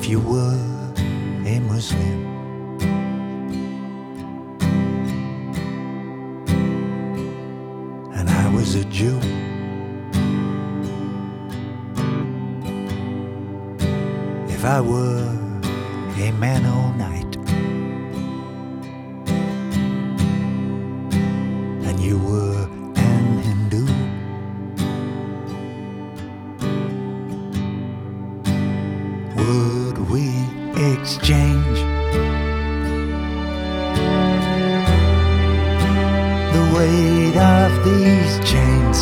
if you were a Muslim. And I was a Jew. If I were a Mennonite and you were an Hindu, would we exchange the weight of these chains?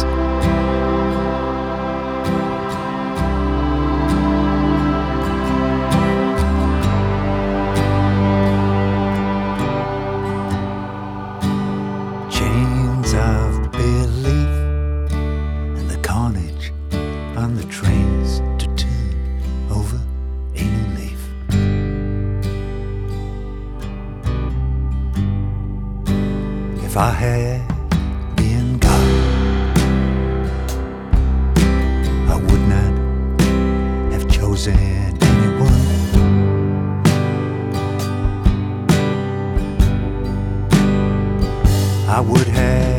Chains of belief and the carnage on the trains to turn over a new leaf. If I had been God, I would not have chosen anyone. I would have